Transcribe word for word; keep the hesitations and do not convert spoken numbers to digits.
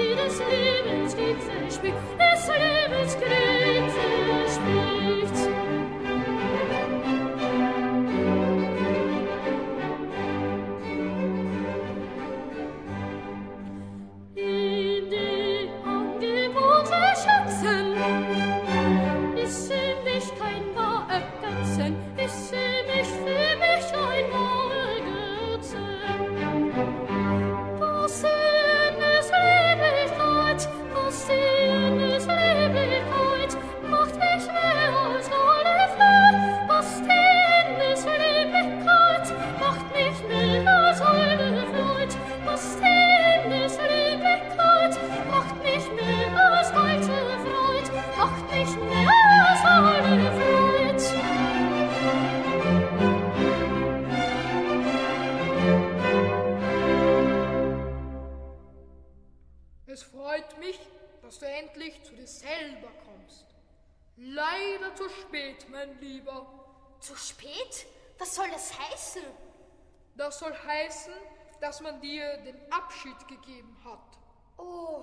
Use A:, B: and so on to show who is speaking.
A: Es freut mich, dass du endlich zu dir selber kommst. Leider zu spät, mein Lieber.
B: Zu spät? Was soll das heißen?
A: Das soll heißen, dass man dir den Abschied gegeben hat.
B: Oh,